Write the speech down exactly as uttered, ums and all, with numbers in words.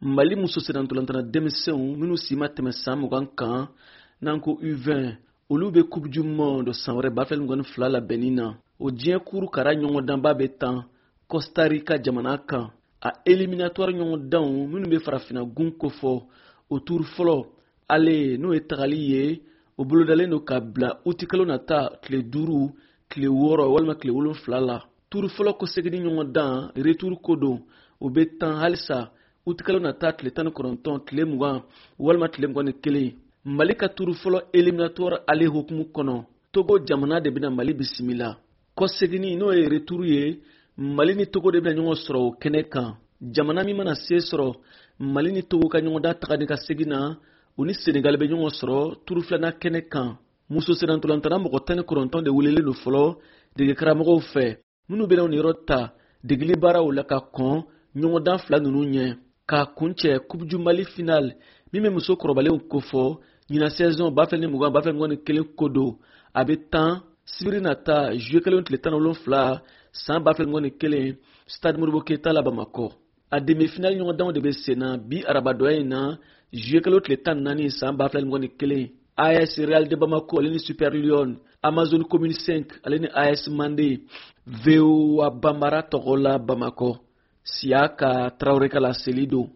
Mali muso sedantolantana denmisɛnw minnu si ma tɛmɛ san mugan kan n'an ko U vingt olu bɛ coupe du monde san wɛrɛ ba fila mugan ni fila la Benin na. O diɲɛ kuru kara ɲɔgɔndanba bɛ tan Costa Rica jamana kan. A éliminatoire ɲɔgɔndanw minnu bɛ farafinna gun kofɔ o tour fɔlɔ ale n'o ye tagali ye o bolodalen don ka bila uti kalo nata tile duuru tile wɔɔrɔ walima tile wolonfila la. Tour fɔlɔ ko segini ɲɔgɔndan retour ko don o bɛ tan halisa uti kalo nata tile tan ni kɔnɔntɔn tile mugan walima tile mugan ni kelen. Mali ka tour fɔlɔ éliminatoire ale hukumu kɔnɔ Togo jamana de bɛna Mali bisimila. Kɔ segini n'o ye retour ye Mali ni Togo de bɛna ɲɔgɔn sɔrɔ o kɛnɛ kan. Jamana min mana se sɔrɔ Mali ni Togo ka ɲɔgɔndan taga ni ka segin na u ni Senegal bɛ ɲɔgɔn sɔrɔ tour filanan kɛnɛ kan. Muso sedantolantana mɔgɔ tan ni kɔnɔntɔn de welelen don fɔlɔ dege karamɔgɔw fɛ minnu bɛna o niyɔrɔ ta degeli baaraw la ka kɔn ɲɔgɔndan fila ninnu ɲɛ. K'a kuncɛ coupe du Mali final min bɛ muso kɔrɔbalenw kofɔ ɲina saison ba fila ni mugan ba fila mugan ni kelen ko don a bɛ tan sibiri nata juillet kelen tile tan ni wolonfila san ba fila mugan ni kelen stade Modibo Keita la Bamakɔ. A demi-finale ɲɔgɔndanw de bɛ sen na bi arabadɔya in na juillet kelen tile tan ni naani san ba fila mugan ni kelen. A S Real de Bamako ale ni Super Lyon, Amazon Commune cinq ale ni A S Mandé, V O A Bambara tɔgɔ la Bamakɔ. Siaka Traoré Kala Selido.